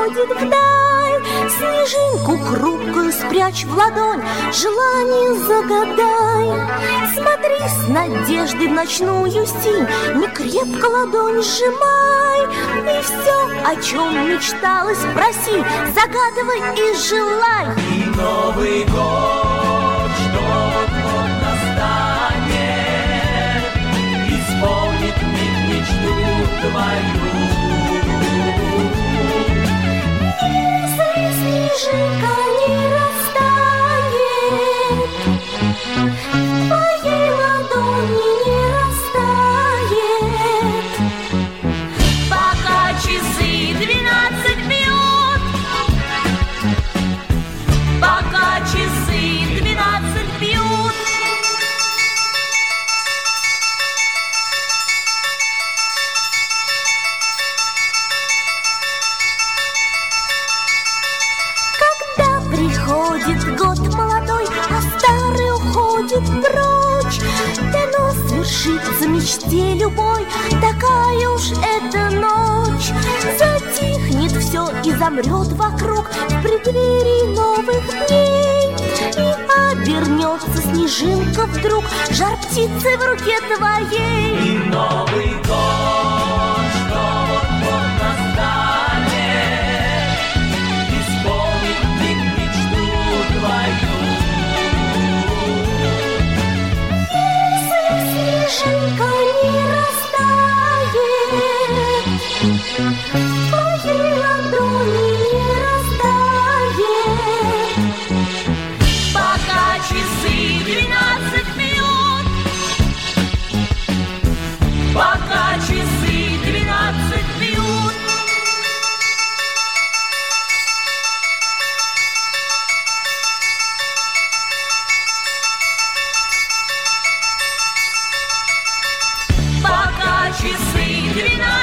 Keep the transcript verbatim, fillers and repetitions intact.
уходит вдаль. Снежинку хрупкую спрячь в ладонь, желание загадай. Смотри с надеждой в ночную синь, не крепко ладонь сжимай. И все, о чем мечталось, проси, загадывай и желай. И Новый год, что вот-вот настанет, исполнит миг мечту твою. Если снежинка не растает, в твоей ладони не растает. Пока часы двенадцать бьют, пока часы двенадцать бьют. Когда приходит год молодой, а старый уходит прочь, дано свершится мечте любой, такая уж эта ночь. Затихнет все и замрет вокруг в преддверии новых дней. И обернется снежинка вдруг жар птицы в руке твоей. И Новый год, что вот-вот настанет, исполнит миг мечту твою. Если снежинка не растает, в твоей ладони не растает. Пока часы двенадцать бьют, пока часы двенадцать бьют. Пока часы двенадцать